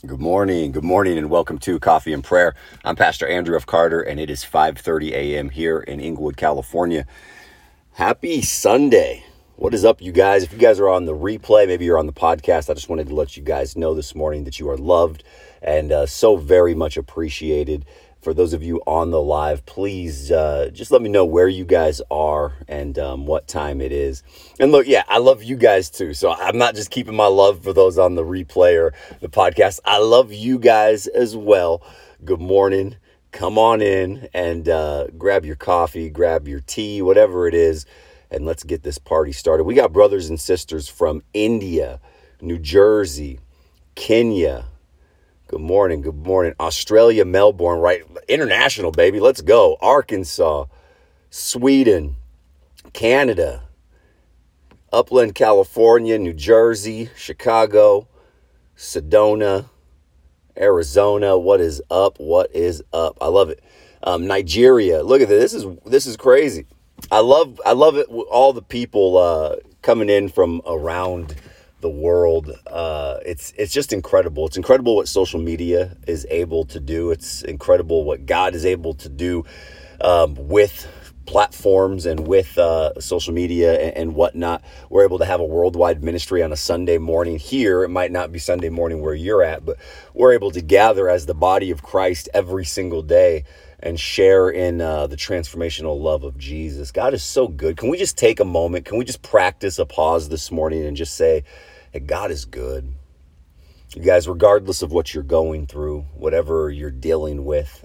Good morning, and welcome to Coffee and Prayer. I'm Pastor Andrew F. Carter, and it is 5:30 a.m. here in Inglewood, California. Happy Sunday. What is up, you guys? If you guys are on the replay, maybe you're on the podcast, I just wanted to let you guys know this morning that you are loved and so very much appreciated. For those of you on the live, please just let me know where you guys are and what time it is. And look, yeah, I love you guys too. So I'm not just keeping my love for those on the replay or the podcast. I love you guys as well. Good morning. Come on in and grab your coffee, grab your tea, whatever it is, and let's get this party started. We got brothers and sisters from India, New Jersey, Kenya. Good morning. Good morning. Australia, Melbourne, right? International, baby. Let's go. Arkansas, Sweden, Canada, Upland, California, New Jersey, Chicago, Sedona, Arizona. What is up? What is up? I love it. Nigeria. Look at this. This is crazy. I love it. All the people coming in from around the world. It's just incredible. It's incredible what social media is able to do. It's incredible what God is able to do with platforms and with social media and whatnot. We're able to have a worldwide ministry on a Sunday morning here. It might not be Sunday morning where you're at, but we're able to gather as the body of Christ every single day and share in the transformational love of Jesus. God is so good. Can we just take a moment? Can we just practice a pause this morning and just say, hey, God is good. You guys, regardless of what you're going through, whatever you're dealing with,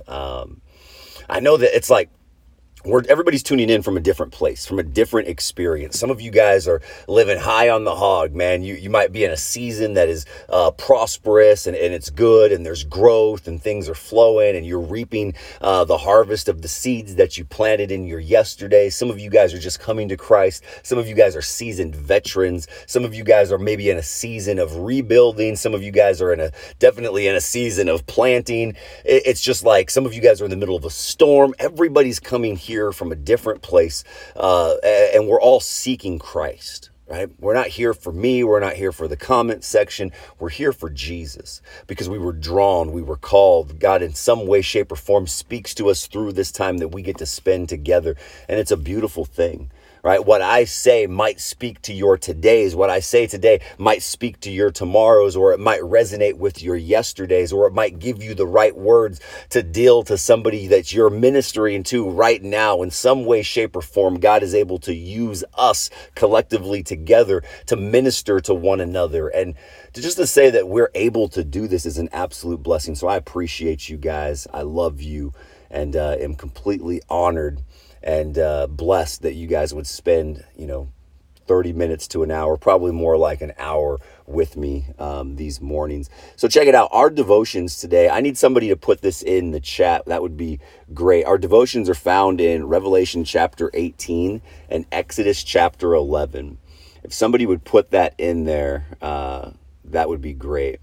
I know that it's like, everybody's tuning in from a different place, from a different experience. Some of you guys are living high on the hog, man. You might be in a season that is prosperous and it's good and there's growth and things are flowing and you're reaping the harvest of the seeds that you planted in your yesterday. Some of you guys are just coming to Christ. Some of you guys are seasoned veterans. Some of you guys are maybe in a season of rebuilding. Some of you guys are definitely in a season of planting. It's just like some of you guys are in the middle of a storm. Everybody's coming here from a different place, and we're all seeking Christ, right? We're not here for me. We're not here for the comment section. We're here for Jesus because we were drawn, we were called. God in some way, shape, or form speaks to us through this time that we get to spend together, and it's a beautiful thing. Right? What I say might speak to your todays. What I say today might speak to your tomorrows, or it might resonate with your yesterdays, or it might give you the right words to deal to somebody that you're ministering to right now. In some way, shape, or form, God is able to use us collectively together to minister to one another. And to say that we're able to do this is an absolute blessing. So I appreciate you guys. I love you and am completely honored and blessed that you guys would spend, 30 minutes to an hour, probably more like an hour with me these mornings. So check it out. Our devotions today, I need somebody to put this in the chat. That would be great. Our devotions are found in Revelation chapter 18 and Exodus chapter 11. If somebody would put that in there, that would be great.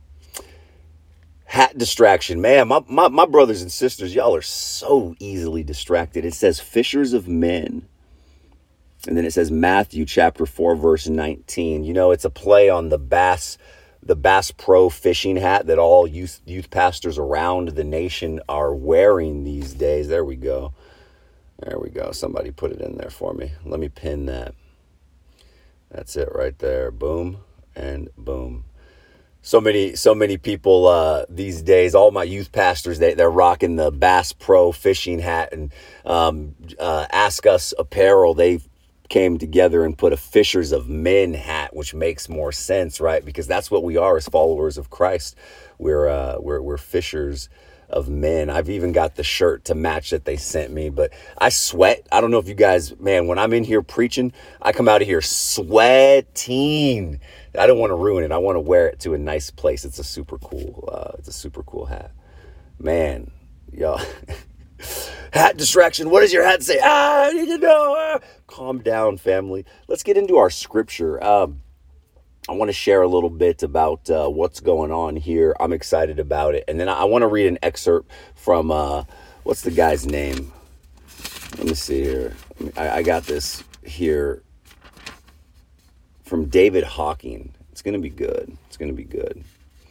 Hat distraction. Man, my brothers and sisters, y'all are so easily distracted. It says fishers of men. And then it says Matthew chapter 4, verse 19. It's a play on the Bass Pro fishing hat that all youth pastors around the nation are wearing these days. There we go. Somebody put it in there for me. Let me pin that. That's it right there. Boom and boom. So many people these days, all my youth pastors, they're rocking the Bass Pro fishing hat, and Ask Us Apparel, they came together and put a Fishers of Men hat, which makes more sense, right? Because that's what we are as followers of Christ. We're fishers of men. I've even got the shirt to match that they sent me, but I sweat. I don't know if you guys, man, when I'm in here preaching, I come out of here sweating. I don't want to ruin it. I want to wear it to a nice place. It's a super cool hat, man. Y'all. Hat distraction. What does your hat say? I need to know. Calm down, family. Let's get into our scripture. I want to share a little bit about what's going on here. I'm excited about it. And then I want to read an excerpt from, what's the guy's name? Let me see here. I got this here from David Hawking. It's going to be good.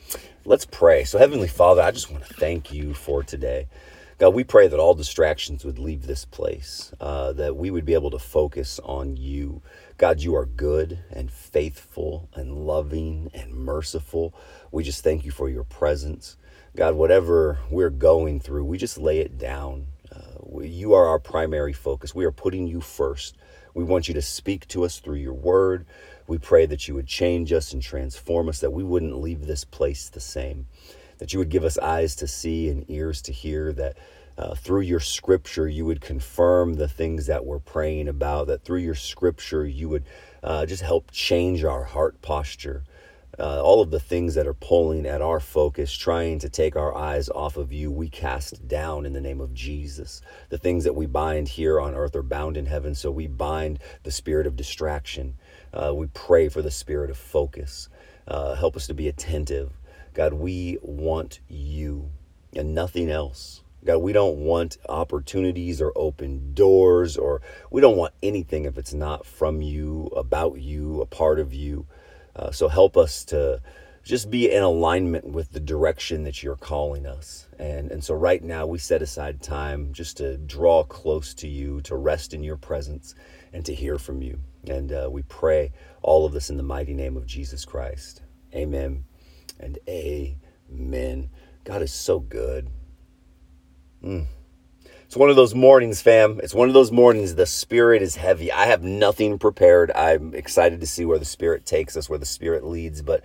Let's pray. So Heavenly Father, I just want to thank you for today. God, we pray that all distractions would leave this place, that we would be able to focus on you. God, you are good and faithful and loving and merciful. We just thank you for your presence. God, whatever we're going through, we just lay it down. You are our primary focus. We are putting you first. We want you to speak to us through your word. We pray that you would change us and transform us, that we wouldn't leave this place the same, that you would give us eyes to see and ears to hear, that through your scripture you would confirm the things that we're praying about, that through your scripture you would just help change our heart posture. All of the things that are pulling at our focus, trying to take our eyes off of you, we cast down in the name of Jesus. The things that we bind here on earth are bound in heaven, so we bind the spirit of distraction. We pray for the spirit of focus. Help us to be attentive. God, we want you and nothing else. God, we don't want opportunities or open doors, or we don't want anything if it's not from you, about you, a part of you. So help us to just be in alignment with the direction that you're calling us. And so right now we set aside time just to draw close to you, to rest in your presence, and to hear from you. And we pray all of this in the mighty name of Jesus Christ. Amen and amen. God is so good. It's one of those mornings, fam. It's one of those mornings the spirit is heavy. I have nothing prepared. I'm excited to see where the spirit takes us, where the spirit leads. But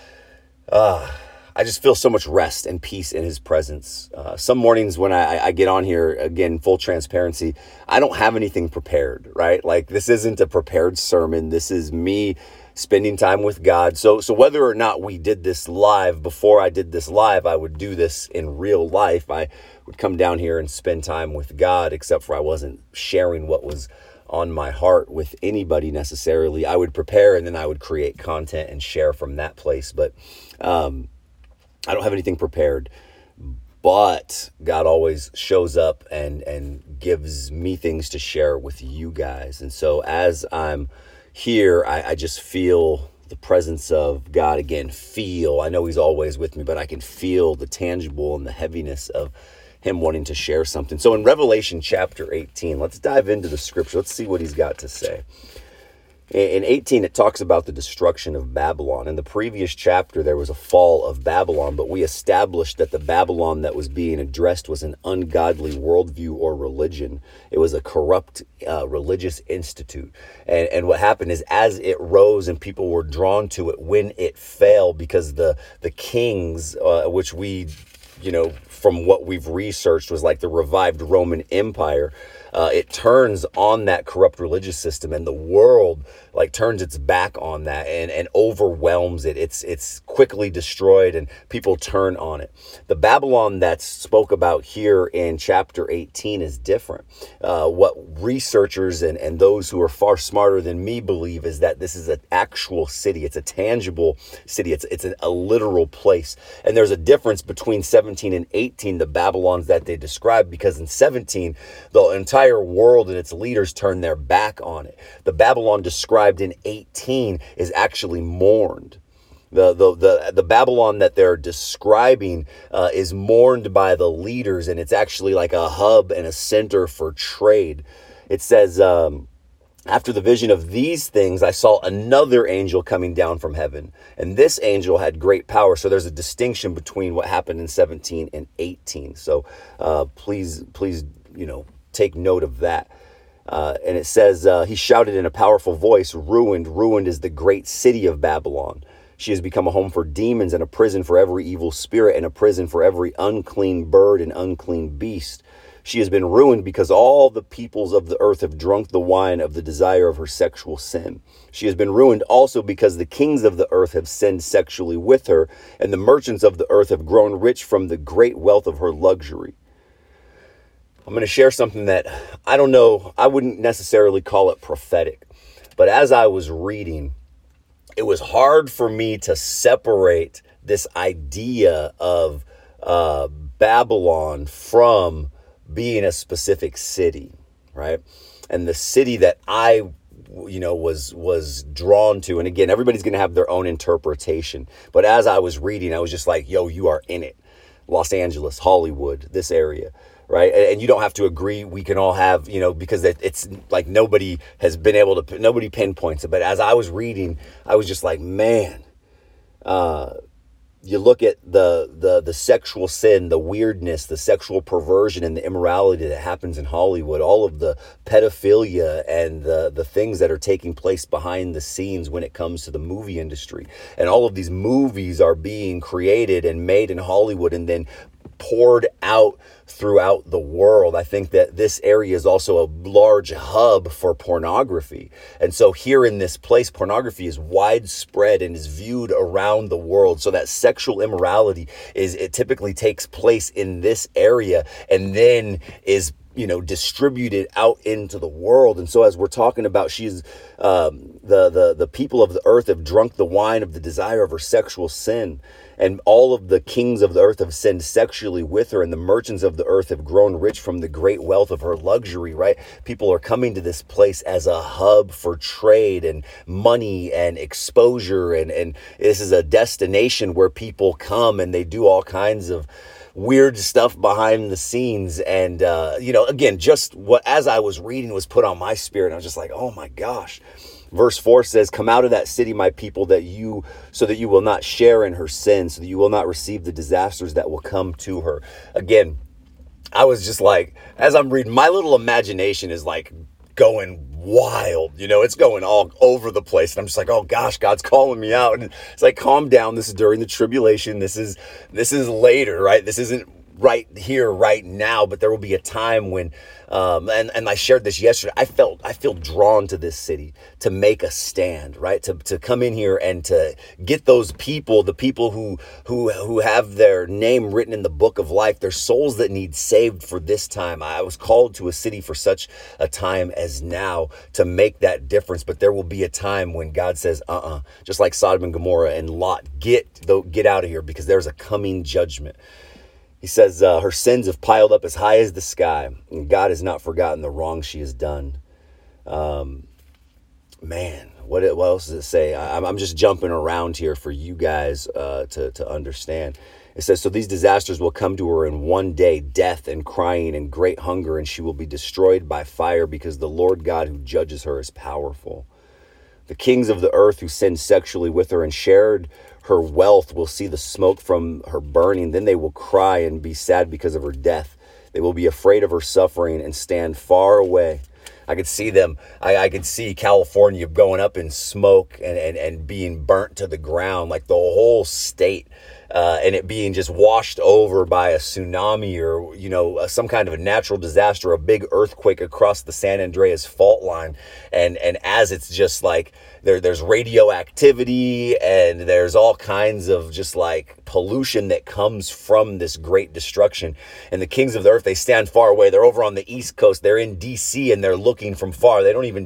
I just feel so much rest and peace in his presence. Some mornings when I get on here, again, full transparency, I don't have anything prepared, right? Like, this isn't a prepared sermon. This is me spending time with God. So whether or not we did this live, before I did this live, I would do this in real life. I would come down here and spend time with God, except for I wasn't sharing what was on my heart with anybody necessarily. I would prepare and then I would create content and share from that place. But I don't have anything prepared. But God always shows up and gives me things to share with you guys. And so as I'm here, I just feel the presence of God again. I know he's always with me, but I can feel the tangible and the heaviness of him wanting to share something. So in Revelation chapter 18, let's dive into the scripture. Let's see what he's got to say. In 18, it talks about the destruction of Babylon. In the previous chapter, there was a fall of Babylon, but we established that the Babylon that was being addressed was an ungodly worldview or religion. It was a corrupt religious institute. And what happened is, as it rose and people were drawn to it, when it fell, because the kings, which we, from what we've researched, was like the revived Roman Empire, it turns on that corrupt religious system, and the world turns its back on that and overwhelms it. It's quickly destroyed and people turn on it. The Babylon that's spoke about here in chapter 18 is different. What researchers and those who are far smarter than me believe is that this is an actual city. It's a tangible city. It's a literal place. And there's a difference between 17 and 18, the Babylons that they describe, because in 17, the entire world and its leaders turn their back on it. The Babylon described in 18 is actually mourned. The Babylon that they're describing is mourned by the leaders, and it's actually like a hub and a center for trade. It says, after the vision of these things, I saw another angel coming down from heaven, and this angel had great power. So there's a distinction between what happened in 17 and 18. So please, take note of that. And it says, he shouted in a powerful voice, ruined is the great city of Babylon. She has become a home for demons and a prison for every evil spirit and a prison for every unclean bird and unclean beast. She has been ruined because all the peoples of the earth have drunk the wine of the desire of her sexual sin. She has been ruined also because the kings of the earth have sinned sexually with her, and the merchants of the earth have grown rich from the great wealth of her luxury. I'm going to share something that I don't know, I wouldn't necessarily call it prophetic, but as I was reading, it was hard for me to separate this idea of Babylon from being a specific city, right? And the city that I was drawn to. And again, everybody's going to have their own interpretation. But as I was reading, I was just like, yo, you are in it. Los Angeles, Hollywood, this area, right? And you don't have to agree. We can all have, because it's like nobody pinpoints it. But as I was reading, I was just like, man, you look at the sexual sin, the weirdness, the sexual perversion, and the immorality that happens in Hollywood, all of the pedophilia and the things that are taking place behind the scenes when it comes to the movie industry. And all of these movies are being created and made in Hollywood and then poured out throughout the world. I think that this area is also a large hub for pornography. And so here in this place, pornography is widespread and is viewed around the world. So that sexual immorality it typically takes place in this area and then is distributed out into the world. And so as we're talking about, she's the people of the earth have drunk the wine of the desire of her sexual sin. And all of the kings of the earth have sinned sexually with her, and the merchants of the earth have grown rich from the great wealth of her luxury, right? People are coming to this place as a hub for trade and money and exposure. And this is a destination where people come and they do all kinds of weird stuff behind the scenes. And, again, just what, as I was reading, was put on my spirit. I was just like, oh my gosh. Verse 4 says, come out of that city, my people, so that you will not share in her sin, so that you will not receive the disasters that will come to her. Again, I was just like, as I'm reading, my little imagination is like going wild, it's going all over the place. And I'm just like, oh gosh, God's calling me out. And it's like, calm down. This is during the tribulation. This is later, right? This isn't right here, right now, but there will be a time when, and I shared this yesterday, I feel drawn to this city to make a stand, right? To come in here and to get those people, the people who have their name written in the book of life, their souls that need saved for this time. I was called to a city for such a time as now to make that difference. But there will be a time when God says, just like Sodom and Gomorrah and Lot, get out of here, because there's a coming judgment. He says, her sins have piled up as high as the sky, and God has not forgotten the wrong she has done. Man, what else does it say? I'm just jumping around here for you guys to understand. It says, so these disasters will come to her in one day, death and crying and great hunger, and she will be destroyed by fire, because the Lord God who judges her is powerful. The kings of the earth who sinned sexually with her and shared her wealth will see the smoke from her burning. Then they will cry and be sad because of her death. They will be afraid of her suffering and stand far away. I could see them. I could see California going up in smoke and being burnt to the ground, like the whole state. And it being just washed over by a tsunami or, some kind of a natural disaster, a big earthquake across the San Andreas fault line. And as it's just like there's radioactivity and there's all kinds of just like pollution that comes from this great destruction. And the kings of the earth, they stand far away. They're over on the East Coast. They're in DC and they're looking from far. They don't even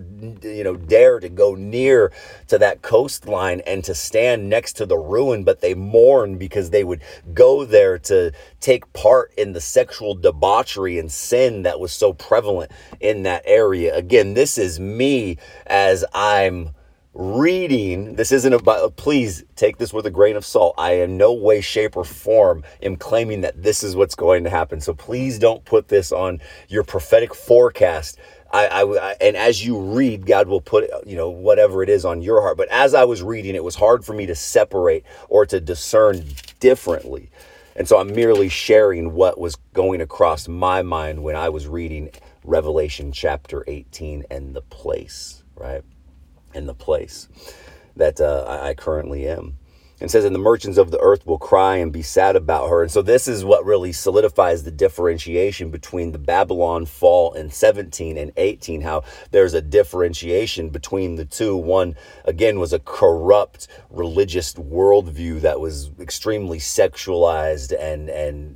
dare to go near to that coastline and to stand next to the ruin, but they mourn because they would go there to take part in the sexual debauchery and sin that was so prevalent in that area. Again, this is me as I'm reading. This isn't about, please take this with a grain of salt. I in no way, shape, or form am claiming that this is what's going to happen. So please don't put this on your prophetic forecast. And as you read, God will put, whatever it is on your heart. But as I was reading, it was hard for me to separate or to discern differently. And so I'm merely sharing what was going across my mind when I was reading Revelation chapter 18 and the place, right? And the place that I currently am. And says, and the merchants of the earth will cry and be sad about her. And so this is what really solidifies the differentiation between the Babylon fall in 17 and 18, how there's a differentiation between the two. One, again, was a corrupt religious worldview that was extremely sexualized and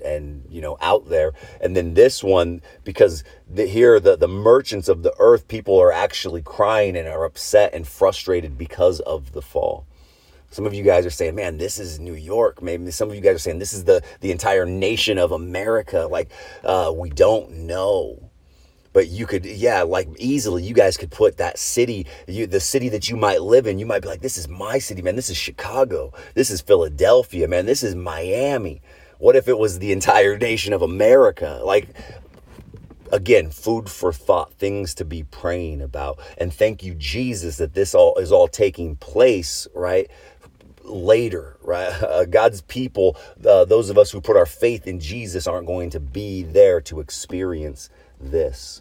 out there. And then this one, because the merchants of the earth, people are actually crying and are upset and frustrated because of the fall. Some of you guys are saying, man, this is New York. Maybe some of you guys are saying this is the entire nation of America. Like, we don't know. but you could, yeah, like easily you guys could put that city, the city that you might live in, you might be like, this is my city, man. This is Chicago. This is Philadelphia, man. This is Miami. What if it was the entire nation of America? Like, again, food for thought, things to be praying about. And thank you, Jesus, that this all is all taking place, right? Later, right? God's people, those of us who put our faith in Jesus aren't going to be there to experience this.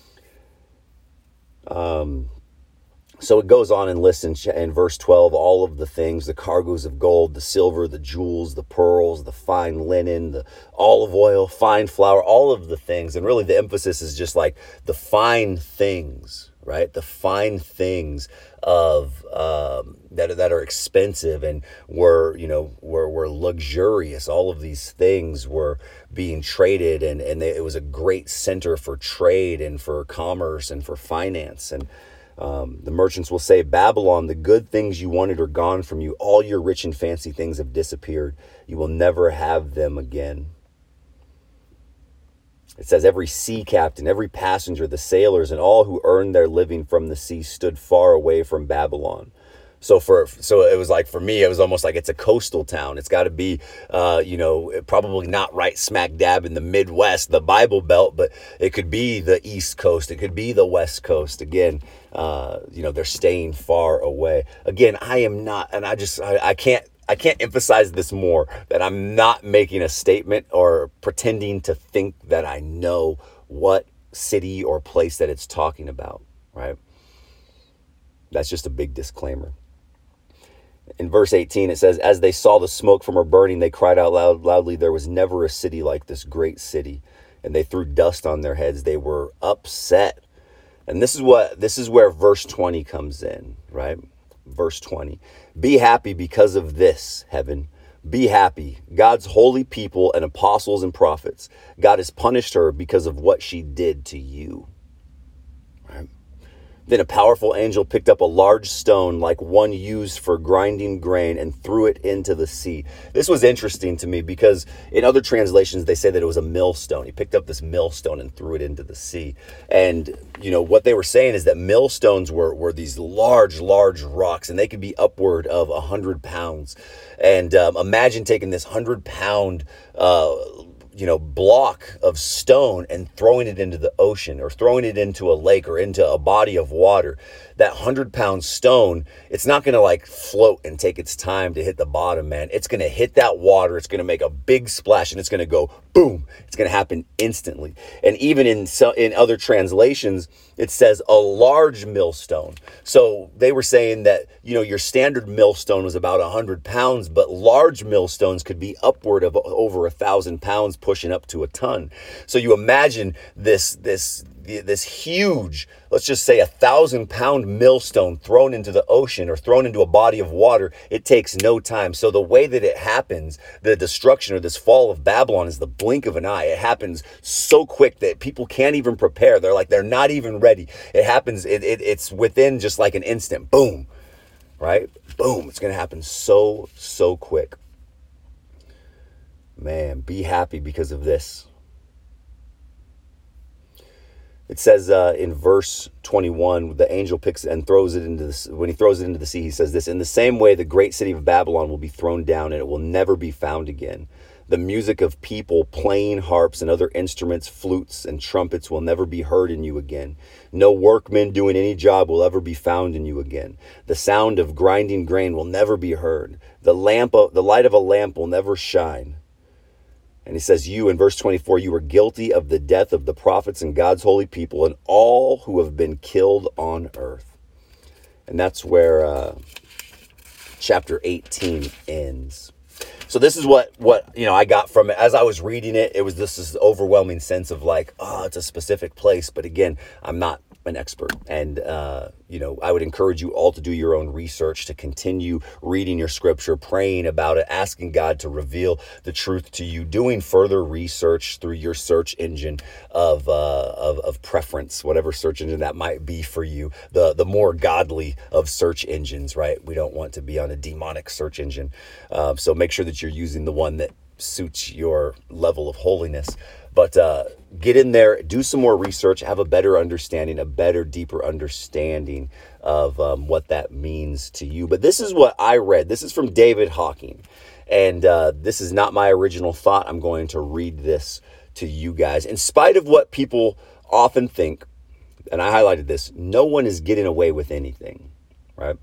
So it goes on and lists in verse 12, all of the things, the cargoes of gold, the silver, the jewels, the pearls, the fine linen, the olive oil, fine flour, all of the things. And really the emphasis is just like the fine things, right? The fine things of that are expensive and were luxurious. All of these things were being traded, and it was a great center for trade and for commerce and for finance. And the merchants will say, Babylon, the good things you wanted are gone from you. All your rich and fancy things have disappeared. You will never have them again. It says every sea captain, every passenger, the sailors, and all who earned their living from the sea stood far away from Babylon. So it was like, for me, it was almost like it's a coastal town. It's got to be, probably not right smack dab in the Midwest, the Bible Belt, but it could be the East Coast. It could be the West Coast. Again, they're staying far away. Again, I am not, and I can't emphasize this more, that I'm not making a statement or pretending to think that I know what city or place that it's talking about, right? That's just a big disclaimer. In verse 18, it says, as they saw the smoke from her burning, they cried out loudly, there was never a city like this great city. And they threw dust on their heads. They were upset. And this is where verse 20 comes in, right? Verse 20. Be happy because of this, heaven. Be happy. God's holy people and apostles and prophets. God has punished her because of what she did to you. Right? Then a powerful angel picked up a large stone like one used for grinding grain and threw it into the sea. This was interesting to me because in other translations, they say that it was a millstone. He picked up this millstone and threw it into the sea. And, what they were saying is that millstones were these large, large rocks, and they could be upward of 100 pounds. And imagine taking this 100-pound block of stone and throwing it into the ocean or throwing it into a lake or into a body of water. That 100-pound stone, it's not going to like float and take its time to hit the bottom, man. It's going to hit that water. It's going to make a big splash and it's going to go boom. It's going to happen instantly. And even in other translations, it says a large millstone. So they were saying that, your standard millstone was about 100 pounds, but large millstones could be upward of over 1,000 pounds, pushing up to a ton. So you imagine this huge, let's just say 1,000-pound millstone thrown into the ocean or thrown into a body of water. It takes no time. So the way that it happens, the destruction or this fall of Babylon, is the blink of an eye. It happens so quick that people can't even prepare. They're not even ready. It happens. It's within just like an instant. Boom, right? Boom. It's going to happen so quick. Man, be happy because of this. It says in verse 21, the angel picks and throws it into the, when he throws it into the sea, he says this, in the same way, the great city of Babylon will be thrown down and it will never be found again. The music of people playing harps and other instruments, flutes and trumpets will never be heard in you again. No workmen doing any job will ever be found in you again. The sound of grinding grain will never be heard. The light of a lamp will never shine. And he says, you, in verse 24, you were guilty of the death of the prophets and God's holy people and all who have been killed on earth. And that's where chapter 18 ends. So this is what I got from it. As I was reading it, it was this overwhelming sense of like, oh, it's a specific place. But again, I'm not an expert. And, I would encourage you all to do your own research, to continue reading your scripture, praying about it, asking God to reveal the truth to you, doing further research through your search engine of preference, whatever search engine that might be for you, the more godly of search engines, right? We don't want to be on a demonic search engine. So make sure that you're using the one that suits your level of holiness. But get in there, do some more research, have a better understanding, a better, deeper understanding of what that means to you. But this is what I read. This is from David Hawking. And this is not my original thought. I'm going to read this to you guys. In spite of what people often think, and I highlighted this, no one is getting away with anything, right?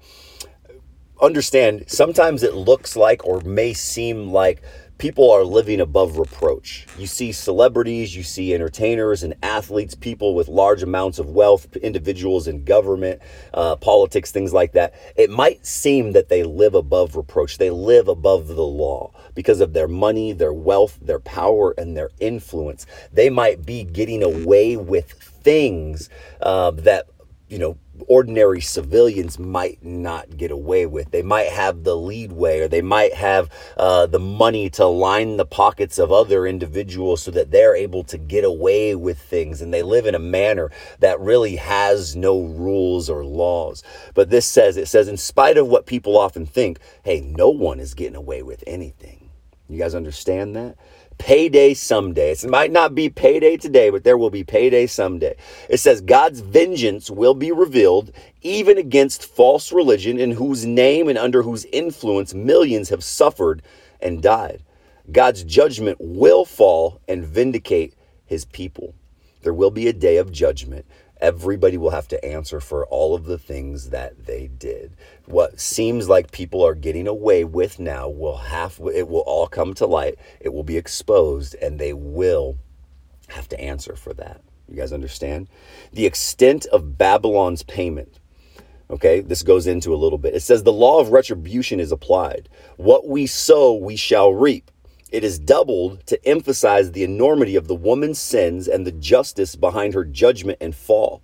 Understand, sometimes it looks like or may seem like people are living above reproach. You see celebrities, you see entertainers and athletes, people with large amounts of wealth, individuals in government, politics, things like that. It might seem that they live above reproach. They live above the law because of their money, their wealth, their power, and their influence. They might be getting away with things that, ordinary civilians might not get away with. They might have the leadway, or they might have the money to line the pockets of other individuals so that they're able to get away with things. And they live in a manner that really has no rules or laws. But it says, in spite of what people often think, hey, no one is getting away with anything. You guys understand that? Payday someday. It might not be payday today, but there will be payday someday. It says God's vengeance will be revealed even against false religion, in whose name and under whose influence millions have suffered and died. God's judgment will fall and vindicate his people. There will be a day of judgment. Everybody will have to answer for all of the things that they did. What seems like people are getting away with now it will all come to light. It will be exposed, and they will have to answer for that. You guys understand? The extent of Babylon's payment. Okay, this goes into a little bit. It says the law of retribution is applied. What we sow, we shall reap. It is doubled to emphasize the enormity of the woman's sins and the justice behind her judgment and fall.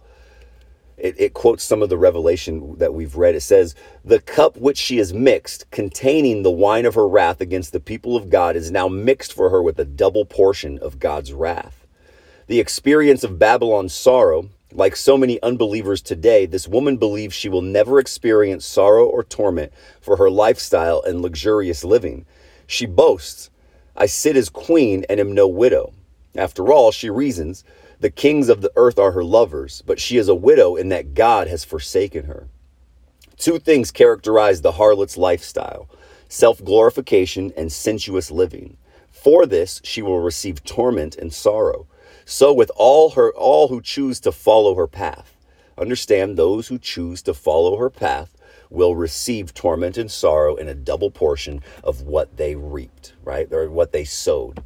It quotes some of the revelation that we've read. It says, the cup which she has mixed, containing the wine of her wrath against the people of God, is now mixed for her with a double portion of God's wrath. The experience of Babylon's sorrow, like so many unbelievers today, this woman believes she will never experience sorrow or torment for her lifestyle and luxurious living. She boasts, I sit as queen and am no widow. After all, she reasons, the kings of the earth are her lovers, but she is a widow in that God has forsaken her. Two things characterize the harlot's lifestyle: self-glorification and sensuous living. For this, she will receive torment and sorrow. So with all who choose to follow her path. Understand, those who choose to follow her path will receive torment and sorrow in a double portion of what they reaped, right? Or what they sowed.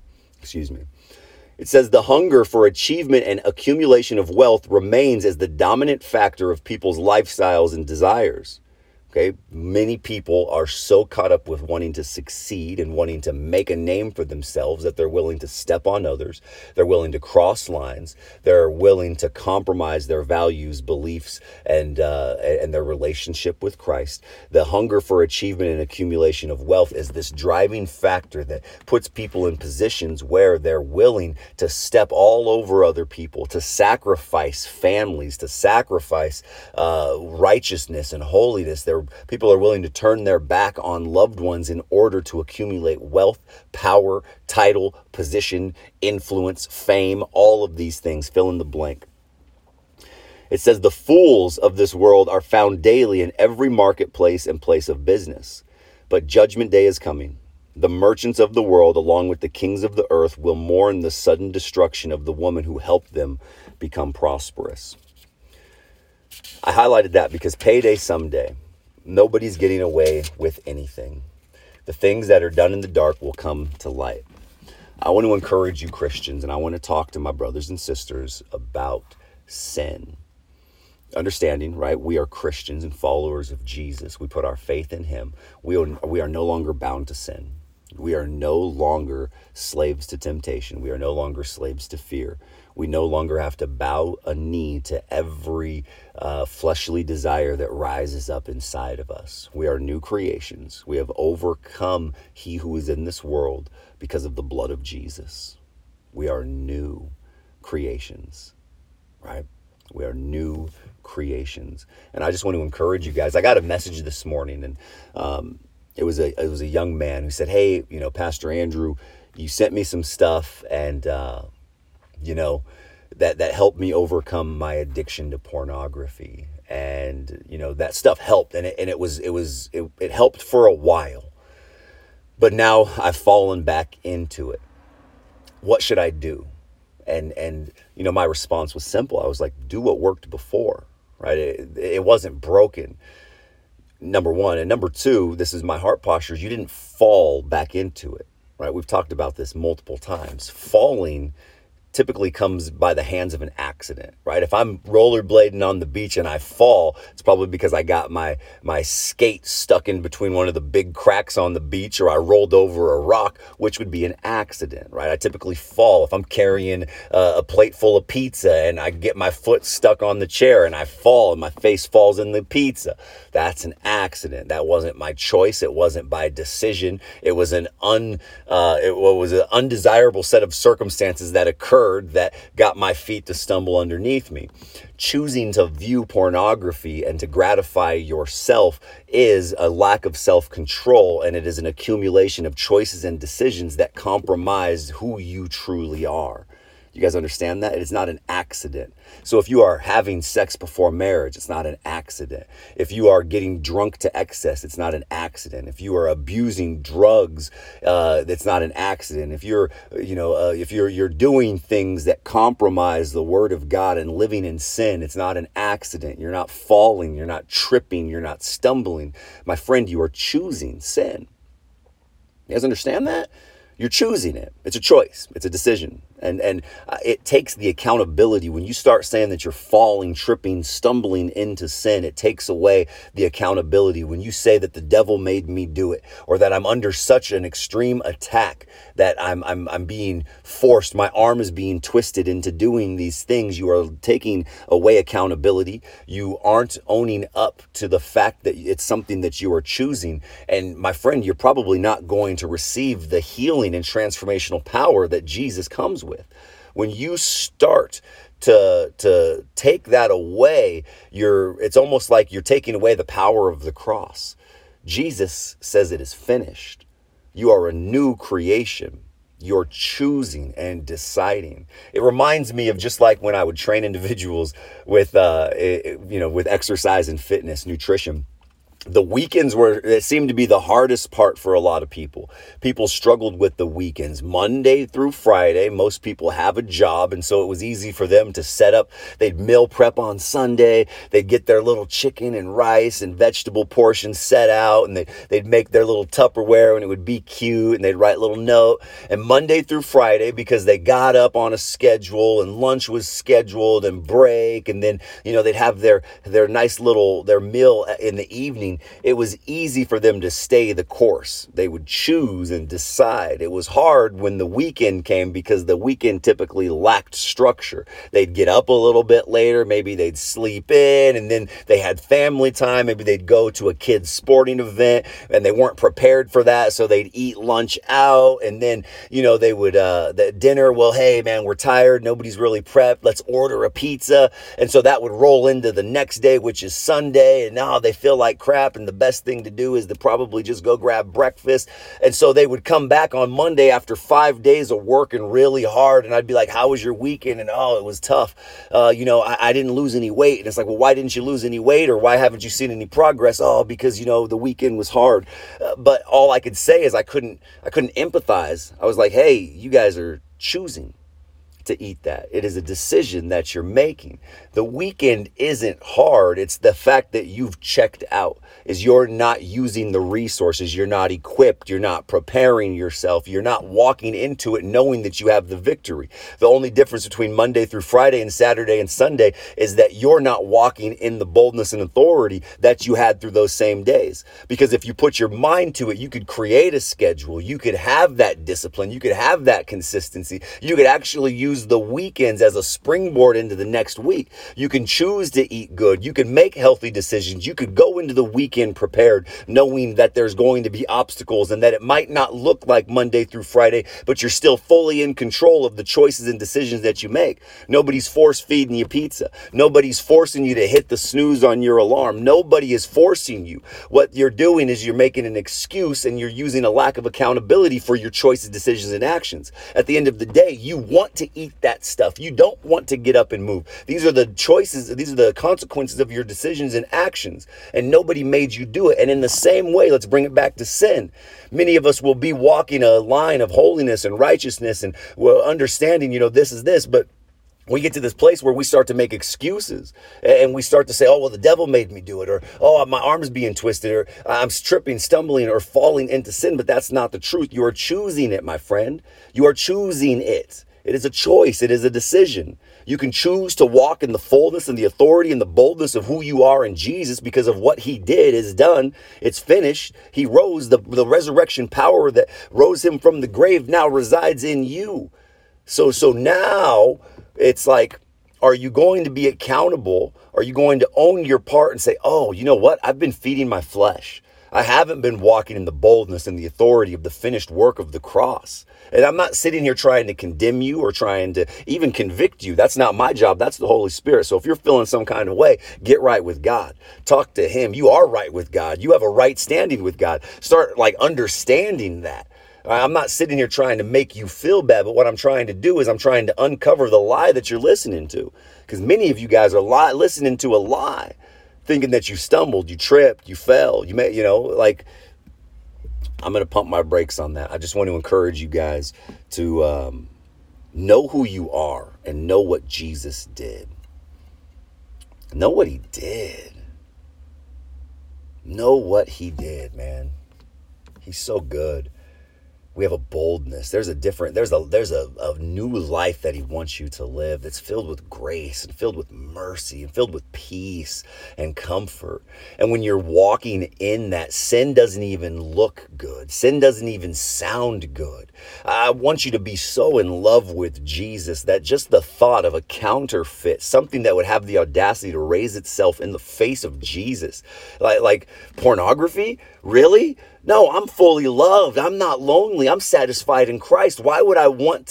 It says the hunger for achievement and accumulation of wealth remains as the dominant factor of people's lifestyles and desires. Okay, many people are so caught up with wanting to succeed and wanting to make a name for themselves that they're willing to step on others. They're willing to cross lines. They're willing to compromise their values, beliefs, and their relationship with Christ. The hunger for achievement and accumulation of wealth is this driving factor that puts people in positions where they're willing to step all over other people, to sacrifice families, to sacrifice righteousness and holiness. People are willing to turn their back on loved ones in order to accumulate wealth, power, title, position, influence, fame, all of these things. Fill in the blank. It says the fools of this world are found daily in every marketplace and place of business. But judgment day is coming. The merchants of the world, along with the kings of the earth, will mourn the sudden destruction of the woman who helped them become prosperous. I highlighted that because payday someday. Nobody's getting away with anything. The things that are done in the dark will come to light. I want to encourage you Christians, and I want to talk to my brothers and sisters about sin. Understanding, right? We are Christians and followers of Jesus. We put our faith in him. We are no longer bound to sin. We are no longer slaves to temptation. We are no longer slaves to fear. We no longer have to bow a knee to every fleshly desire that rises up inside of us. We are new creations. We have overcome he who is in this world because of the blood of Jesus. We are new creations, right? We are new creations. And I just want to encourage you guys. I got a message this morning, and it was a young man who said, hey, Pastor Andrew, you sent me some stuff, and you know, that helped me overcome my addiction to pornography. And, you know, that stuff helped, and it helped for a while. But now I've fallen back into it. What should I do? And you know, my response was simple. I was like, do what worked before, right? It wasn't broken. Number one. And number two, this is my heart posture, you didn't fall back into it, right? We've talked about this multiple times. Falling typically comes by the hands of an accident, right? If I'm rollerblading on the beach and I fall, it's probably because I got my skate stuck in between one of the big cracks on the beach, or I rolled over a rock, which would be an accident, right? I typically fall if I'm carrying a plate full of pizza and I get my foot stuck on the chair and I fall and my face falls in the pizza. That's an accident. That wasn't my choice. It wasn't by decision. It was an undesirable set of circumstances that occurred that got my feet to stumble underneath me. Choosing to view pornography and to gratify yourself is a lack of self-control, and it is an accumulation of choices and decisions that compromise who you truly are. You guys understand that? It's not an accident. So if you are having sex before marriage, it's not an accident. If you are getting drunk to excess, it's not an accident. If you are abusing drugs, it's not an accident. If you're, if you're doing things that compromise the word of God and living in sin, it's not an accident. You're not falling. You're not tripping. You're not stumbling. My friend, you are choosing sin. You guys understand that? You're choosing it. It's a choice. It's a decision. And it takes the accountability. When you start saying that you're falling, tripping, stumbling into sin, it takes away the accountability. When you say that the devil made me do it, or that I'm under such an extreme attack that I'm being forced, my arm is being twisted into doing these things, you are taking away accountability. You aren't owning up to the fact that it's something that you are choosing. And my friend, you're probably not going to receive the healing and transformational power that Jesus comes with. When you start to take that away, it's almost like you're taking away the power of the cross. Jesus says it is finished. You are a new creation. You're choosing and deciding. It reminds me of just like when I would train individuals with exercise and fitness, nutrition. The weekends it seemed to be the hardest part for a lot of people. People struggled with the weekends. Monday through Friday, most people have a job, and so it was easy for them to set up. They'd meal prep on Sunday. They'd get their little chicken and rice and vegetable portions set out, and they'd make their little Tupperware, and it would be cute, and they'd write a little note. And Monday through Friday, because they got up on a schedule and lunch was scheduled and break, and then, they'd have their nice their meal in the evening. It was easy for them to stay the course. They would choose and decide. It was hard when the weekend came because the weekend typically lacked structure. They'd get up a little bit later, maybe they'd sleep in, and then they had family time. Maybe they'd go to a kid's sporting event and they weren't prepared for that, so they'd eat lunch out, and then, they would, the dinner, well, hey man, we're tired, nobody's really prepped, let's order a pizza. And so that would roll into the next day, which is Sunday, and now they feel like crap. And the best thing to do is to probably just go grab breakfast. And so they would come back on Monday after 5 days of working really hard. And I'd be like, how was your weekend? And oh, it was tough. I didn't lose any weight. And it's like, well, why didn't you lose any weight? Or why haven't you seen any progress? Oh, because, the weekend was hard. But all I could say is I couldn't empathize. I was like, hey, you guys are choosing to eat that. It is a decision that you're making. The weekend isn't hard. It's the fact that you've checked out, is you're not using the resources. You're not equipped. You're not preparing yourself. You're not walking into it knowing that you have the victory. The only difference between Monday through Friday and Saturday and Sunday is that you're not walking in the boldness and authority that you had through those same days. Because if you put your mind to it, you could create a schedule. You could have that discipline. You could have that consistency. You could actually use the weekends as a springboard into the next week. You can choose to eat good. You can make healthy decisions. You could go into the weekend prepared, knowing that there's going to be obstacles and that it might not look like Monday through Friday, but you're still fully in control of the choices and decisions that you make. Nobody's force feeding you pizza. Nobody's forcing you to hit the snooze on your alarm. Nobody is forcing you. What you're doing is you're making an excuse, and you're using a lack of accountability for your choices, decisions, and actions. At the end of the day, you want to eat eat that stuff. You don't want to get up and move. These are the choices. These are the consequences of your decisions and actions. And nobody made you do it. And in the same way, let's bring it back to sin. Many of us will be walking a line of holiness and righteousness and understanding, this is this, but we get to this place where we start to make excuses and we start to say, oh, well, the devil made me do it, or, oh, my arm's being twisted, or I'm tripping, stumbling, or falling into sin. But that's not the truth. You are choosing it, my friend. You are choosing it. It is a choice. It is a decision. You can choose to walk in the fullness and the authority and the boldness of who you are in Jesus because of what he did is done. It's finished. He rose. The resurrection power that rose him from the grave now resides in you. So now it's like, are you going to be accountable? Are you going to own your part and say, oh, you know what? I've been feeding my flesh. I haven't been walking in the boldness and the authority of the finished work of the cross. And I'm not sitting here trying to condemn you or trying to even convict you. That's not my job. That's the Holy Spirit. So if you're feeling some kind of way, get right with God. Talk to him. You are right with God. You have a right standing with God. Start understanding that. I'm not sitting here trying to make you feel bad, but what I'm trying to do is I'm trying to uncover the lie that you're listening to. Because many of you guys are listening to a lie, thinking that you stumbled, you tripped, you fell, I'm going to pump my brakes on that. I just want to encourage you guys to know who you are and know what Jesus did. Know what he did. Know what he did, man. He's so good. We have a boldness. There's a new life that he wants you to live that's filled with grace and filled with mercy and filled with peace and comfort. And when you're walking in that, sin doesn't even look good. Sin doesn't even sound good. I want you to be so in love with Jesus that just the thought of a counterfeit, something that would have the audacity to raise itself in the face of Jesus, like pornography, really? No, I'm fully loved. I'm not lonely. I'm satisfied in Christ. Why would I want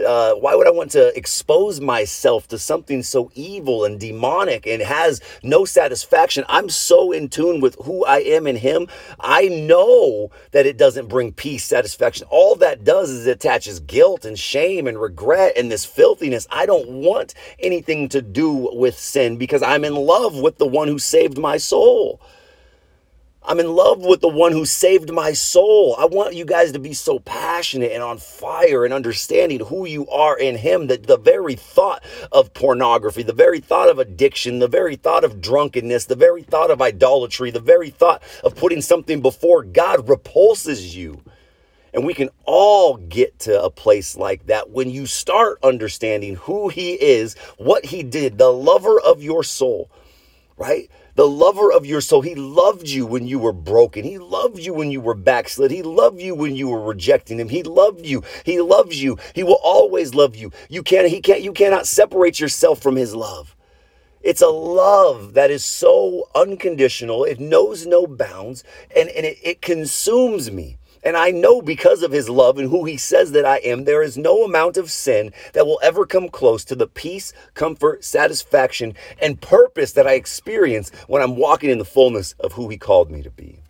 to expose myself to something so evil and demonic and has no satisfaction? I'm so in tune with who I am in him. I know that it doesn't bring peace, satisfaction. All that does is it attaches guilt and shame and regret and this filthiness. I don't want anything to do with sin because I'm in love with the one who saved my soul. I'm in love with the one who saved my soul. I want you guys to be so passionate and on fire and understanding who you are in him, that the very thought of pornography, the very thought of addiction, the very thought of drunkenness, the very thought of idolatry, the very thought of putting something before God repulses you. And we can all get to a place like that when you start understanding who he is, what he did, the lover of your soul, right? The lover of your soul. He loved you when you were broken. He loved you when you were backslid. He loved you when you were rejecting him. He loved you. He loves you. He will always love you. You cannot separate yourself from his love. It's a love that is so unconditional. It knows no bounds, and it consumes me. And I know because of his love and who he says that I am, there is no amount of sin that will ever come close to the peace, comfort, satisfaction, and purpose that I experience when I'm walking in the fullness of who he called me to be.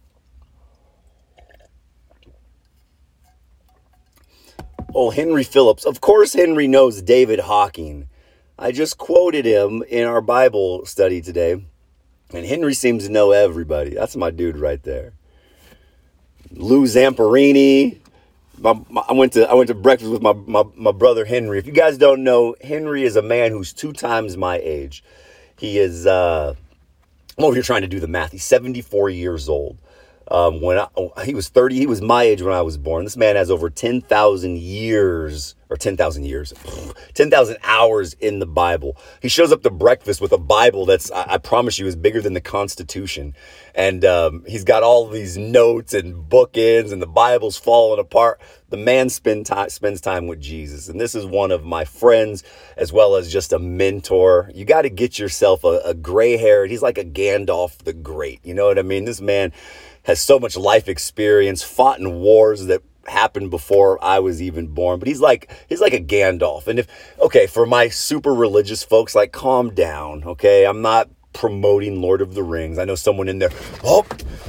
Oh, Henry Phillips. Of course, Henry knows David Hawking. I just quoted him in our Bible study today. And Henry seems to know everybody. That's my dude right there. Lou Zamperini. I went to breakfast with my brother Henry. If you guys don't know, Henry is a man who's 2 times my age. He is, I'm over here trying to do the math. He's 74 years old. He was 30, he was my age when I was born. This man has over 10,000 years, or 10,000 years, 10,000 hours in the Bible. He shows up to breakfast with a Bible that's, I promise you, is bigger than the Constitution. And he's got all these notes and bookends, and the Bible's falling apart. The man spends time with Jesus. And this is one of my friends, as well as just a mentor. You got to get yourself a gray-haired, he's like a Gandalf the Great. You know what I mean? This man has so much life experience, fought in wars that happened before I was even born, but he's like a Gandalf. And for my super religious folks, calm down, okay? I'm not promoting Lord of the Rings. I know someone in there,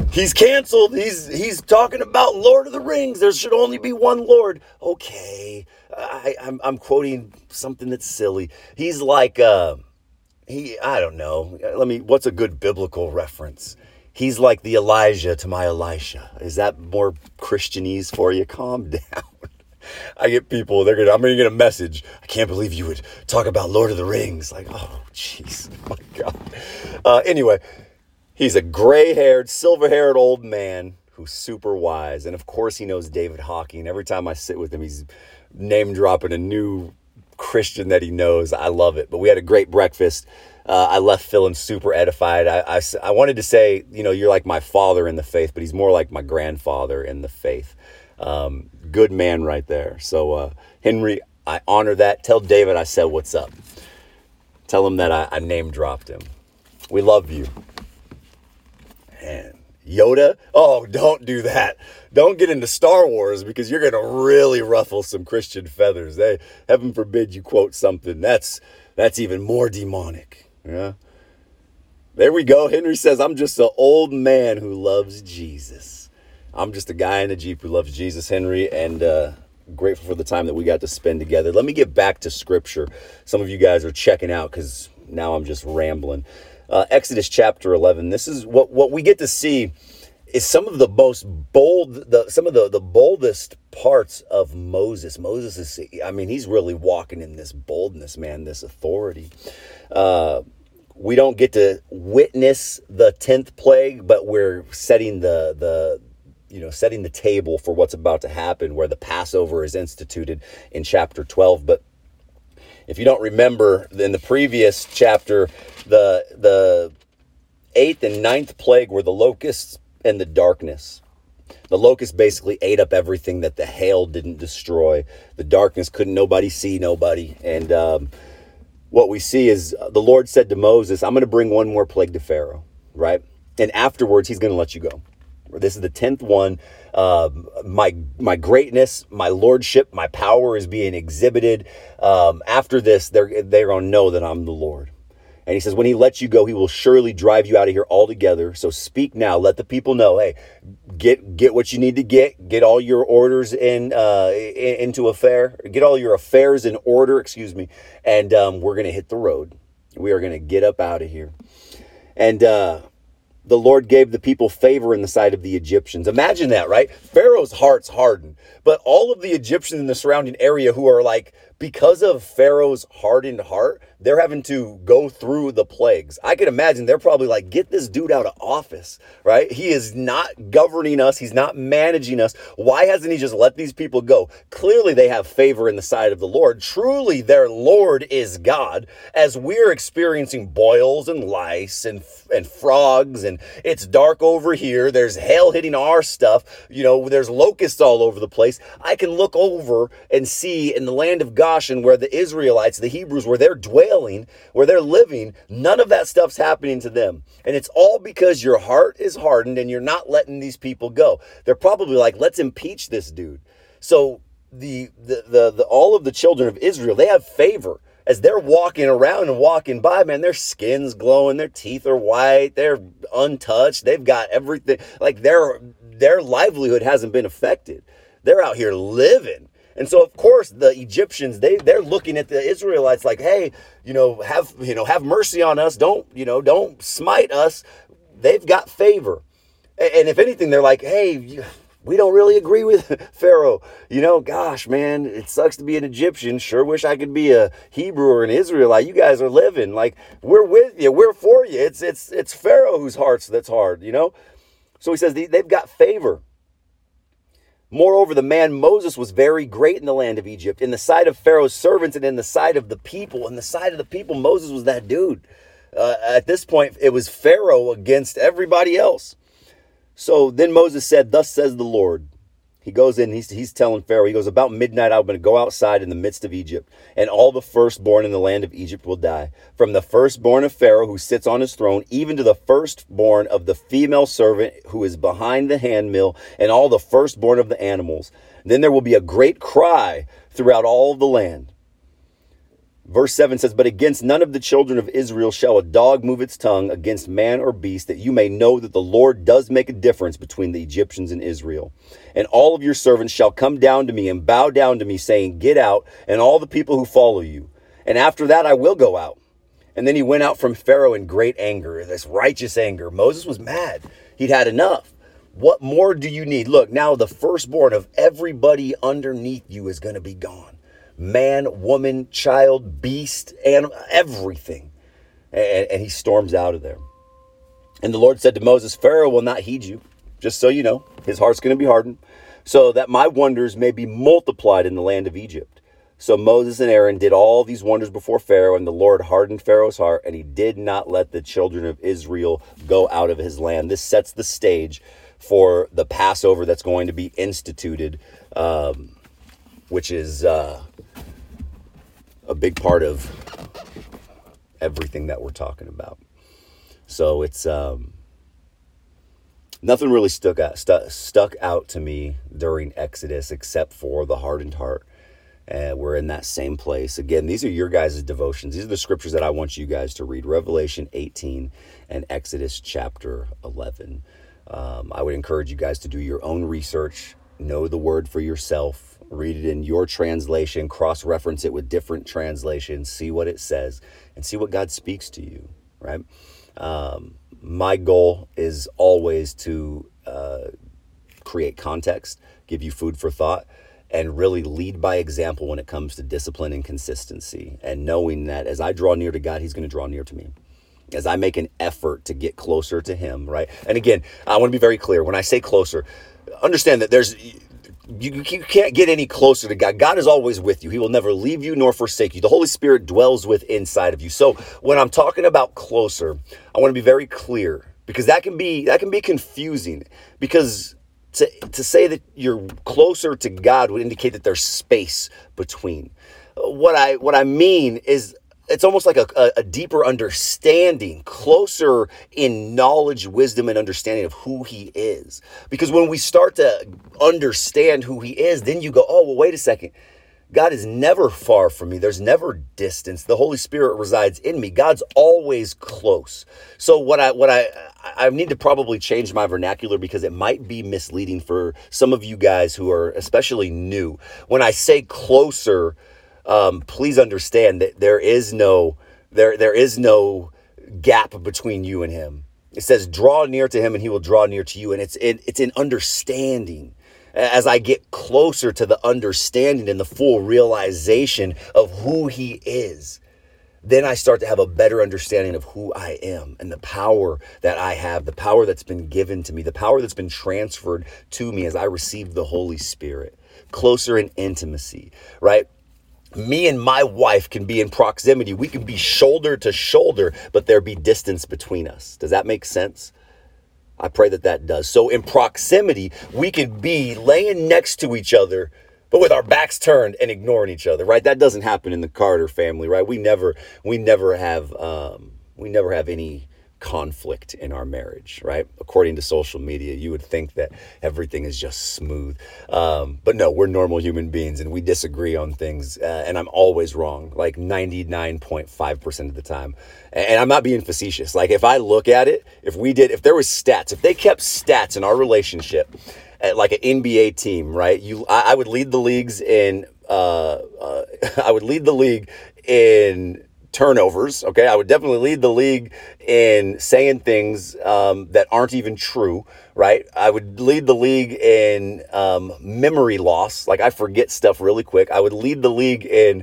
He's canceled. He's talking about Lord of the Rings. There should only be one Lord. Okay, I'm quoting something that's silly. He's like I don't know. What's a good biblical reference? He's like the Elijah to my Elisha. Is that more Christianese for you? Calm down. I get people, I'm going to get a message. I can't believe you would talk about Lord of the Rings. Like, oh, jeez, my God. Anyway, he's a gray-haired, silver-haired old man who's super wise. And of course he knows David Hawking. Every time I sit with him, he's name-dropping a new Christian that he knows. I love it. But we had a great breakfast. I left feeling super edified. I wanted to say, you're like my father in the faith, but he's more like my grandfather in the faith. Good man right there. So, Henry, I honor that. Tell David I said what's up. Tell him that I name dropped him. We love you. And Yoda? Oh, don't do that. Don't get into Star Wars because you're going to really ruffle some Christian feathers. Heaven forbid you quote something. That's even more demonic. Yeah. There we go. Henry says, I'm just an old man who loves Jesus. I'm just a guy in a Jeep who loves Jesus, Henry, and grateful for the time that we got to spend together. Let me get back to Scripture. Some of you guys are checking out because now I'm just rambling. Exodus chapter 11. This is what we get to see is some of the most bold, some of the boldest parts of Moses. Moses is, he's really walking in this boldness, man, this authority. We don't get to witness the 10th plague, but we're setting setting the table for what's about to happen, where the Passover is instituted in chapter 12. But if you don't remember, in the previous chapter, the 8th and 9th plague were the locusts and the darkness. The locusts basically ate up everything that the hail didn't destroy. The darkness couldn't nobody see nobody. And what we see is the Lord said to Moses, I'm going to bring one more plague to Pharaoh, right? And afterwards, he's going to let you go. This is the 10th one. My greatness, my lordship, my power is being exhibited. After this, they're going to know that I'm the Lord. And he says, when he lets you go, he will surely drive you out of here altogether. So speak now. Let the people know, hey, get what you need to get all your orders into affair, get all your affairs in order, and we're going to hit the road. We are going to get up out of here. And the Lord gave the people favor in the sight of the Egyptians. Imagine that, right? Pharaoh's heart's hardened, but all of the Egyptians in the surrounding area who are like, because of Pharaoh's hardened heart, they're having to go through the plagues. I can imagine they're probably like, get this dude out of office, right? He is not governing us. He's not managing us. Why hasn't he just let these people go? Clearly they have favor in the sight of the Lord. Truly their Lord is God, as we're experiencing boils and lice and frogs, and it's dark over here. There's hail hitting our stuff. There's locusts all over the place. I can look over and see in the land of Goshen, where the Israelites, the Hebrews, where they're dwelling, where they're living, none of that stuff's happening to them. And it's all because your heart is hardened and you're not letting these people go. They're probably like, let's impeach this dude. So the all of the children of Israel, they have favor. As they're walking around and walking by, man, their skin's glowing, their teeth are white, they're untouched, they've got everything. Like their livelihood hasn't been affected. They're out here living. And so, of course, the Egyptians, they're looking at the Israelites like, hey, have mercy on us. Don't smite us. They've got favor. And if anything, they're like, hey, we don't really agree with Pharaoh. Gosh, man, it sucks to be an Egyptian. Sure wish I could be a Hebrew or an Israelite. You guys are living. Like, we're with you. We're for you. It's Pharaoh whose heart's that's hard, So he says they've got favor. Moreover, the man Moses was very great in the land of Egypt, in the sight of Pharaoh's servants and in the sight of the people. In the sight of the people, Moses was that dude. At this point, it was Pharaoh against everybody else. So then Moses said, thus says the Lord. He goes in, he's telling Pharaoh, he goes, about midnight, I'm going to go outside in the midst of Egypt, and all the firstborn in the land of Egypt will die. From the firstborn of Pharaoh who sits on his throne, even to the firstborn of the female servant who is behind the handmill, and all the firstborn of the animals. Then there will be a great cry throughout all the land. Verse 7 says, but against none of the children of Israel shall a dog move its tongue against man or beast, that you may know that the Lord does make a difference between the Egyptians and Israel. And all of your servants shall come down to me and bow down to me, saying, get out, and all the people who follow you. And after that I will go out. And then he went out from Pharaoh in great anger, this righteous anger. Moses was mad. He'd had enough. What more do you need? Look, now the firstborn of everybody underneath you is going to be gone. Man, woman, child, beast, and everything. And he storms out of there. And the Lord said to Moses, Pharaoh will not heed you. Just so you know, his heart's going to be hardened, so that my wonders may be multiplied in the land of Egypt. So Moses and Aaron did all these wonders before Pharaoh, and the Lord hardened Pharaoh's heart, and he did not let the children of Israel go out of his land. This sets the stage for the Passover that's going to be instituted, which is a big part of everything that we're talking about. So it's nothing really stuck out to me during Exodus except for the hardened heart. And we're in that same place. Again, these are your guys' devotions. These are the scriptures that I want you guys to read. Revelation 18 and Exodus chapter 11. I would encourage you guys to do your own research, know the word for yourself, read it in your translation, cross-reference it with different translations, see what it says, and see what God speaks to you, right? My goal is always to create context, give you food for thought, and really lead by example when it comes to discipline and consistency, and knowing that as I draw near to God, he's going to draw near to me. As I make an effort to get closer to him, right? And again, I want to be very clear. When I say closer, understand that you can't get any closer to God. God is always with you. He will never leave you nor forsake you. The Holy Spirit dwells inside of you. So when I'm talking about closer, I want to be very clear, because that can be confusing, because to say that you're closer to God would indicate that there's space between. What I mean is, it's almost like a deeper understanding, closer in knowledge, wisdom, and understanding of who he is. Because when we start to understand who he is, then you go, oh, well, wait a second. God is never far from me. There's never distance. The Holy Spirit resides in me. God's always close. So what I need to probably change my vernacular, because it might be misleading for some of you guys who are especially new. When I say closer, please understand that there is no gap between you and him. It says, draw near to him and he will draw near to you. And it's in understanding. As I get closer to the understanding and the full realization of who he is, then I start to have a better understanding of who I am and the power that I have, the power that's been given to me, the power that's been transferred to me as I received the Holy Spirit. Closer in intimacy, right? Me and my wife can be in proximity. We can be shoulder to shoulder, but there be distance between us. Does that make sense? I pray that does. So in proximity, we can be laying next to each other, but with our backs turned and ignoring each other, right? That doesn't happen in the Carter family, right? We never have any conflict in our marriage, right? According to social media, you would think that everything is just smooth. But no, we're normal human beings and we disagree on things. And I'm always wrong, like 99.5% of the time. And I'm not being facetious. Like if I look at it, if there was stats, if they kept stats in our relationship at like an NBA team, right? I would lead the leagues in, I would lead the league in turnovers. Okay. I would definitely lead the league in saying things that aren't even true, right? I would lead the league in memory loss. Like I forget stuff really quick. I would lead the league in,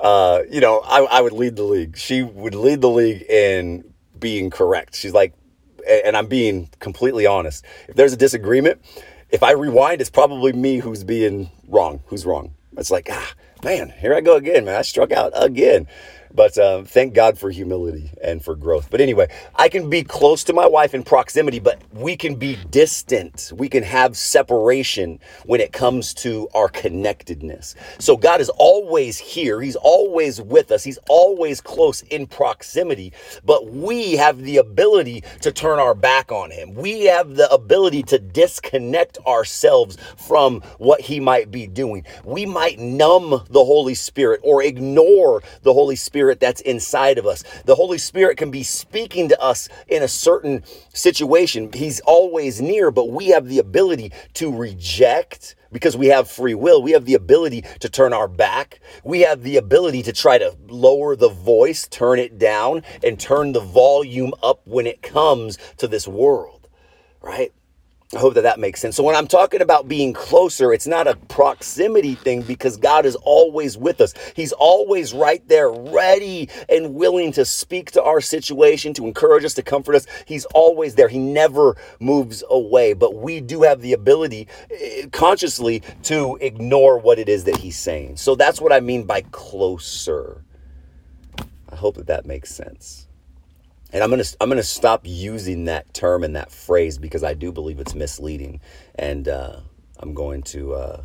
I would lead the league. She would lead the league in being correct. She's like, and I'm being completely honest. If there's a disagreement, if I rewind, it's probably me who's wrong. It's like, man, here I go again, man. I struck out again. But thank God for humility and for growth. But anyway, I can be close to my wife in proximity, but we can be distant. We can have separation when it comes to our connectedness. So God is always here. He's always with us. He's always close in proximity. But we have the ability to turn our back on him. We have the ability to disconnect ourselves from what he might be doing. We might numb the Holy Spirit or ignore the Holy Spirit that's inside of us. The Holy Spirit can be speaking to us in a certain situation. He's always near, but we have the ability to reject because we have free will. We have the ability to turn our back. We have the ability to try to lower the voice, turn it down, and turn the volume up when it comes to this world, right? I hope that makes sense. So when I'm talking about being closer, it's not a proximity thing because God is always with us. He's always right there, ready and willing to speak to our situation, to encourage us, to comfort us. He's always there. He never moves away. But we do have the ability consciously to ignore what it is that he's saying. So that's what I mean by closer. I hope that makes sense. And I'm gonna stop using that term and that phrase because I do believe it's misleading, and I'm going to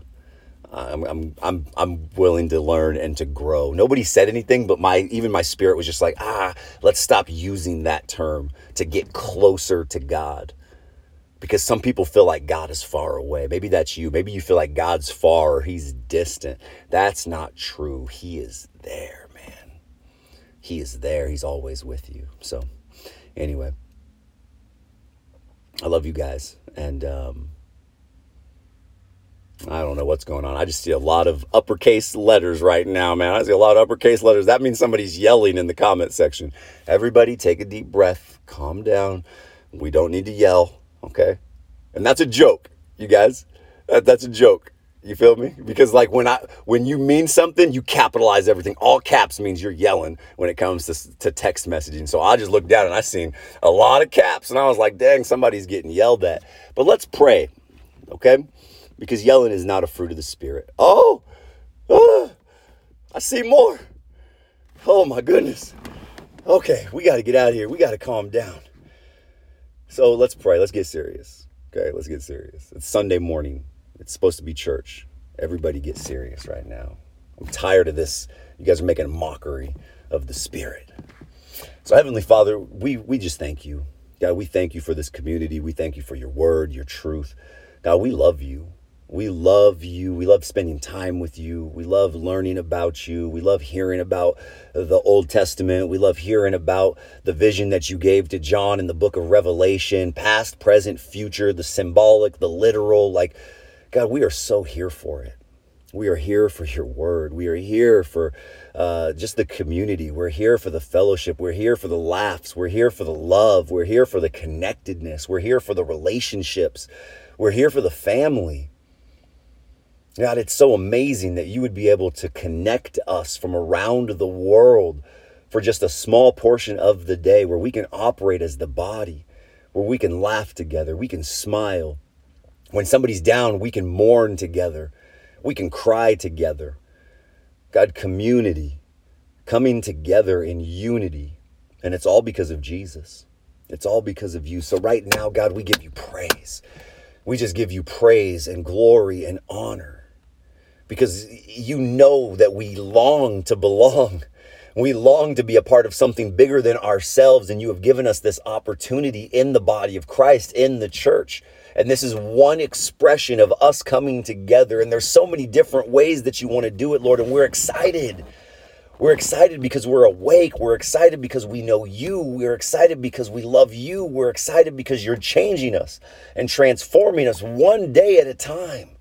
I'm willing to learn and to grow. Nobody said anything, but even my spirit was just like, let's stop using that term to get closer to God, because some people feel like God is far away. Maybe that's you. Maybe you feel like God's far or he's distant. That's not true. He is there, man. He is there. He's always with you. So anyway, I love you guys. And I don't know what's going on. I just see a lot of uppercase letters right now, man. I see a lot of uppercase letters. That means somebody's yelling in the comment section. Everybody take a deep breath. Calm down. We don't need to yell, okay? And that's a joke, you guys. That's a joke. You feel me? Because like when you mean something, you capitalize everything. All caps means you're yelling when it comes to text messaging. So I just looked down and I seen a lot of caps and I was like, dang, somebody's getting yelled at. But let's pray, okay? Because yelling is not a fruit of the Spirit. I see more. Oh my goodness. Okay, we got to get out of here. We got to calm down. So let's pray. Let's get serious. Okay, let's get serious. It's Sunday morning. It's supposed to be church. Everybody get serious right now. I'm tired of this. You guys are making a mockery of the Spirit. So Heavenly Father, we just thank you. God, we thank you for this community. We thank you for your word, your truth. God, we love you. We love you. We love spending time with you. We love learning about you. We love hearing about the Old Testament. We love hearing about the vision that you gave to John in the book of Revelation, past, present, future, the symbolic, the literal. Like, God, we are so here for it. We are here for your word. We are here for just the community. We're here for the fellowship. We're here for the laughs. We're here for the love. We're here for the connectedness. We're here for the relationships. We're here for the family. God, it's so amazing that you would be able to connect us from around the world for just a small portion of the day where we can operate as the body, where we can laugh together, we can smile. When somebody's down, we can mourn together. We can cry together. God, community, coming together in unity. And it's all because of Jesus. It's all because of you. So right now, God, we give you praise. We just give you praise and glory and honor. Because you know that we long to belong. We long to be a part of something bigger than ourselves. And you have given us this opportunity in the body of Christ, in the church. And this is one expression of us coming together. And there's so many different ways that you want to do it, Lord. And we're excited. We're excited because we're awake. We're excited because we know you. We're excited because we love you. We're excited because you're changing us and transforming us one day at a time.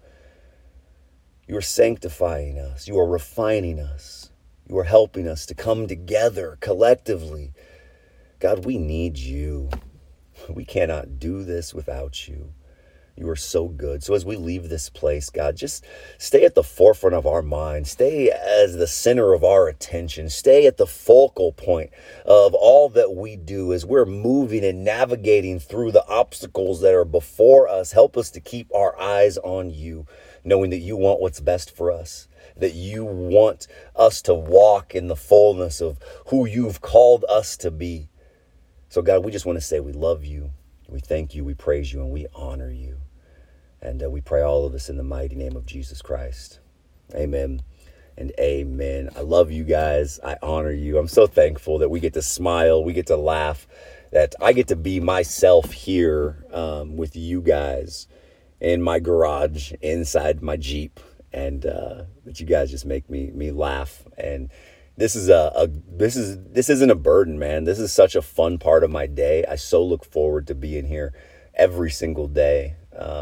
You are sanctifying us. You are refining us. You are helping us to come together collectively. God, we need you. We cannot do this without you. You are so good. So as we leave this place, God, just stay at the forefront of our mind. Stay as the center of our attention. Stay at the focal point of all that we do as we're moving and navigating through the obstacles that are before us. Help us to keep our eyes on you, knowing that you want what's best for us, that you want us to walk in the fullness of who you've called us to be. So God, we just want to say we love you, we thank you, we praise you, and we honor you. And we pray all of this in the mighty name of Jesus Christ. Amen and amen. I love you guys. I honor you. I'm so thankful that we get to smile, we get to laugh, that I get to be myself here with you guys in my garage, inside my Jeep. and that you guys just make me laugh. And this is this isn't a burden, man. This is such a fun part of my day. I so look forward to being here every single day.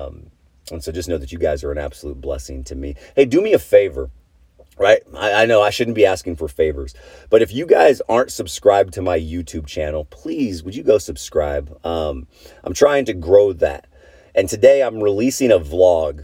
And so just know that you guys are an absolute blessing to me. Hey, do me a favor. Right? I know I shouldn't be asking for favors, but if you guys aren't subscribed to my YouTube channel, please, would you go subscribe? I'm trying to grow that. And today I'm releasing a vlog.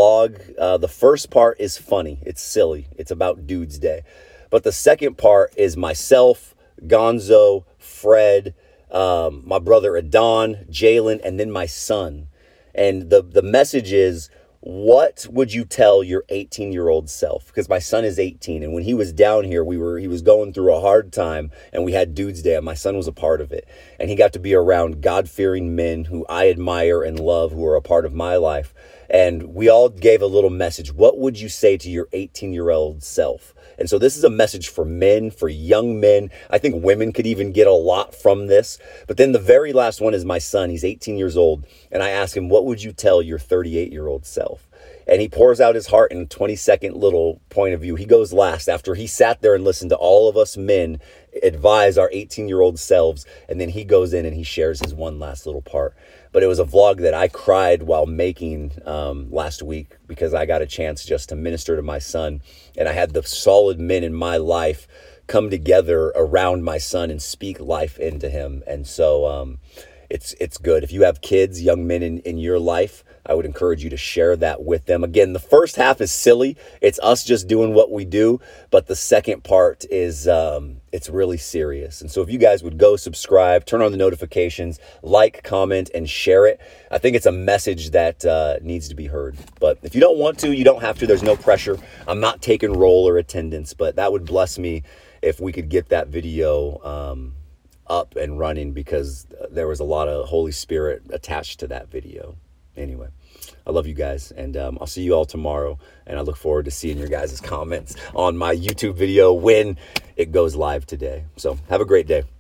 The first part is funny. It's silly. It's about Dudes Day. But the second part is myself, Gonzo, Fred, my brother Adon, Jalen, and then my son. And the message is, what would you tell your 18-year-old self? Because my son is 18, and when he was down here, he was going through a hard time, and we had Dudes Day, and my son was a part of it. And he got to be around God-fearing men who I admire and love, who are a part of my life. And we all gave a little message. What would you say to your 18-year-old self? And so this is a message for men, for young men. I think women could even get a lot from this. But then the very last one is my son. He's 18 years old. And I ask him, what would you tell your 38-year-old self? And he pours out his heart in a 20-second little point of view. He goes last after he sat there and listened to all of us men advise our 18-year-old selves. And then he goes in and he shares his one last little part. But it was a vlog that I cried while making last week, because I got a chance just to minister to my son. And I had the solid men in my life come together around my son and speak life into him. And so it's good. If you have kids, young men in your life, I would encourage you to share that with them. Again, the first half is silly. It's us just doing what we do. But the second part is it's really serious. And so if you guys would go subscribe, turn on the notifications, like, comment, and share it. I think it's a message that needs to be heard. But if you don't want to, you don't have to. There's no pressure. I'm not taking roll or attendance, but that would bless me if we could get that video up and running, because there was a lot of Holy Spirit attached to that video. Anyway, I love you guys, and I'll see you all tomorrow, and I look forward to seeing your guys' comments on my YouTube video when it goes live today. So have a great day.